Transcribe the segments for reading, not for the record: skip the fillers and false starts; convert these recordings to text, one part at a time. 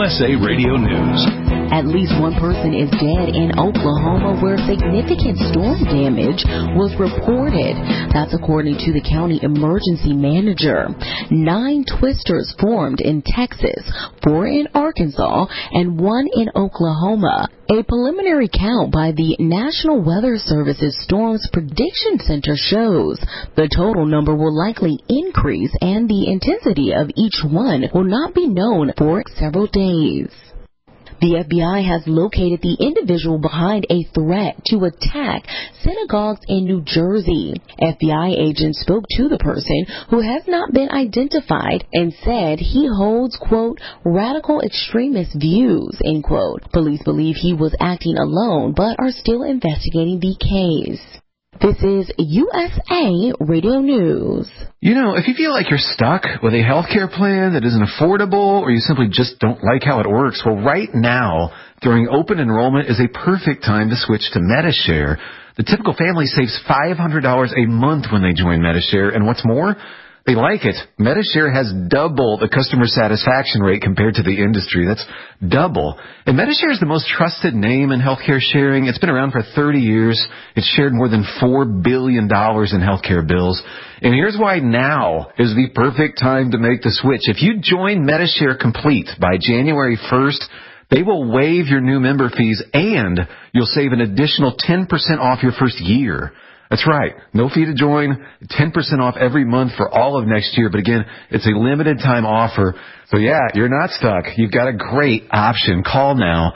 USA Radio News. At least one person is dead in Oklahoma where significant storm damage was reported. That's according to the county emergency manager. 9 twisters formed in Texas, 4 in Arkansas, and 1 in Oklahoma. A preliminary count by the National Weather Service's Storms Prediction Center shows the total number will likely increase and the intensity of each one will not be known for several days. The FBI has located the individual behind a threat to attack synagogues in New Jersey. FBI agents spoke to the person who has not been identified and said he holds, quote, radical extremist views, end quote. Police believe he was acting alone but are still investigating the case. This is USA Radio News. You know, if you feel like you're stuck with a healthcare plan that isn't affordable or you simply just don't like how it works, well, right now, during open enrollment is a perfect time to switch to Medi-Share. The typical family saves $500 a month when they join Medi-Share, and what's more, they like it. Medi-Share has double the customer satisfaction rate compared to the industry. That's double. And Medi-Share is the most trusted name in healthcare sharing. It's been around for 30 years. It's shared more than $4 billion in healthcare bills. And here's why now is the perfect time to make the switch. If you join Medi-Share Complete by January 1st, they will waive your new member fees and you'll save an additional 10% off your first year. That's right. No fee to join, 10% off every month for all of next year. But again, it's a limited time offer. So yeah, you're not stuck. You've got a great option. Call now.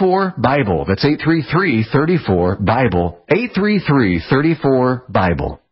833-34-BIBLE. That's 833-34-BIBLE. 833-34-BIBLE.